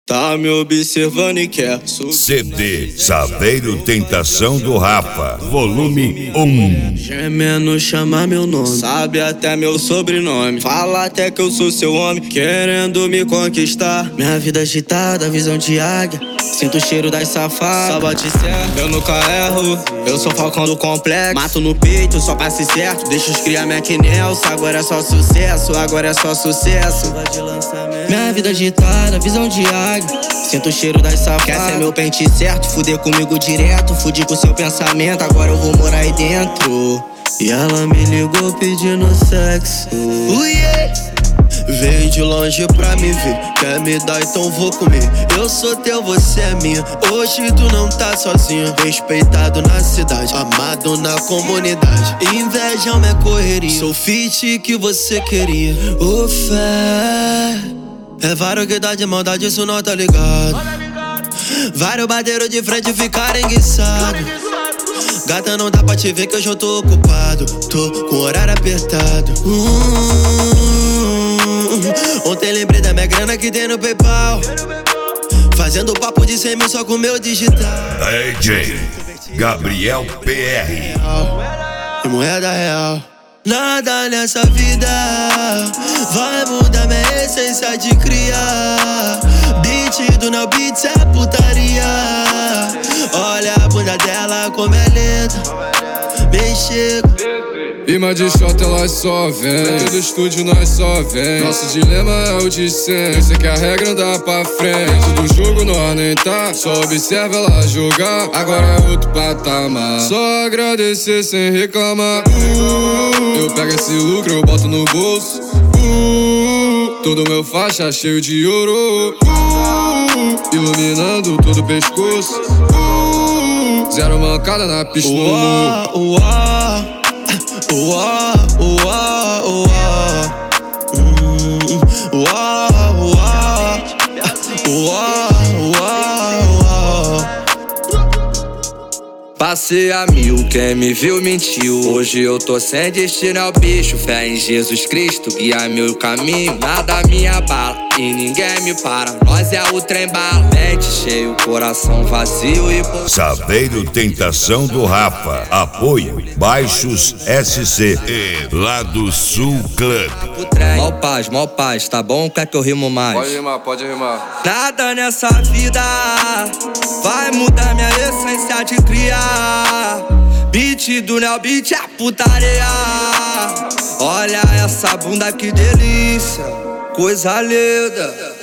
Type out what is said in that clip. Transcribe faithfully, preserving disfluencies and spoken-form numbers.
Tá me observando e quer C D Saveiro Tentação do Rafa, volume um. Gemendo chama meu nome, sabe até meu sobrenome. Fala até que eu sou seu homem, querendo me conquistar. Minha vida agitada, visão de águia, sinto o cheiro das safadas. Só bate certo, eu nunca erro. Eu sou falcão do complexo, mato no peito, só passe certo. Deixa os cria Mac Nelson, agora é só sucesso, agora é só sucesso. Minha vida agitada, visão de águia, sinto o cheiro das safadas. Quer ser meu pente certo, fuder comigo direto. Fudi com seu pensamento, agora eu vou morar aí dentro. E ela me ligou pedindo sexo. Uiê! Veio de longe pra me ver, quer me dar, então vou comer. Eu sou teu, você é minha, hoje tu não tá sozinha. Respeitado na cidade, amado na comunidade. Inveja é uma correria, sou fit que você queria. Ô fé, é vários que dá de maldade, isso não tá ligado. Vários bateram de frente e ficaram enguiçados. Gata, não dá pra te ver que hoje eu tô ocupado, tô com o horário apertado. hum, Ontem lembrei da minha grana que tem no PayPal, fazendo papo de cem mil só com meu digital. D J Gabriel P R E moeda real. Nada nessa vida vai mudar minha essência de criar. Beat do Neo Beats é putaria. Olha a bunda dela como é lenta, bem chego. Rima de shot elas só vem, do estúdio nós só vem. Nosso dilema é o de sempre, eu sei que a regra anda pra frente. Do jogo nós nem tá, só observa ela jogar. Agora é outro patamar, só agradecer sem reclamar. uh, Eu pego esse lucro, eu boto no bolso. uh, Todo meu faixa cheio de ouro, uh, iluminando todo o pescoço. uh, Zero mancada na pista no morro. Uá, uá, uá. Hum, uá, uá. Uá, uá, uá. Passei a mil, quem me viu mentiu. Hoje eu tô sem destino ao bicho. Fé em Jesus Cristo, guia meu caminho. Nada me abala e ninguém me para. Nós é o trem bala, mente cheio, coração vazio e... Saveiro Tentação do Rafa. Apoio Baixos S C e lá do Sul Club. Mal paz, mal paz, tá bom? Quer que eu rimo mais? Pode rimar, pode rimar. Nada nessa vida vai mudar minha essência de criar. Beat do Neo Beats é putaria. Olha essa bunda, que delícia, coisa linda.